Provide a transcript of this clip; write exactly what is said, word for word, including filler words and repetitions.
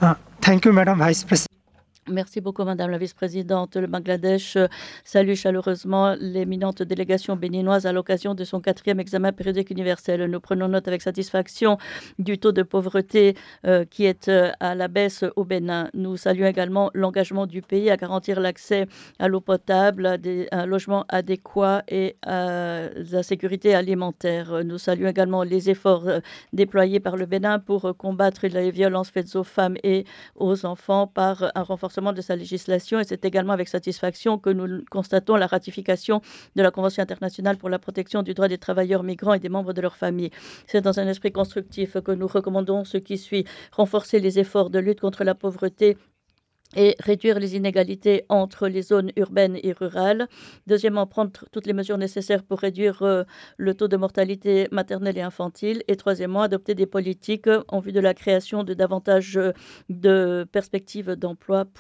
Uh, thank you, Madam Vice President. Merci beaucoup, Madame la vice-présidente. Le Bangladesh euh, salue chaleureusement l'éminente délégation béninoise à l'occasion de son quatrième examen périodique universel. Nous prenons note avec satisfaction du taux de pauvreté euh, qui est euh, à la baisse au Bénin. Nous saluons également l'engagement du pays à garantir l'accès à l'eau potable, à, des, à un logement adéquat et à la sécurité alimentaire. Nous saluons également les efforts euh, déployés par le Bénin pour euh, combattre les violences faites aux femmes et aux enfants par un renforcement de sa législation, et c'est également avec satisfaction que nous constatons la ratification de la Convention internationale pour la protection du droit des travailleurs migrants et des membres de leur famille. C'est dans un esprit constructif que nous recommandons ce qui suit: renforcer les efforts de lutte contre la pauvreté et réduire les inégalités entre les zones urbaines et rurales. Deuxièmement, prendre toutes les mesures nécessaires pour réduire euh, le taux de mortalité maternelle et infantile. Et troisièmement, adopter des politiques en vue de la création de davantage euh, de perspectives d'emploi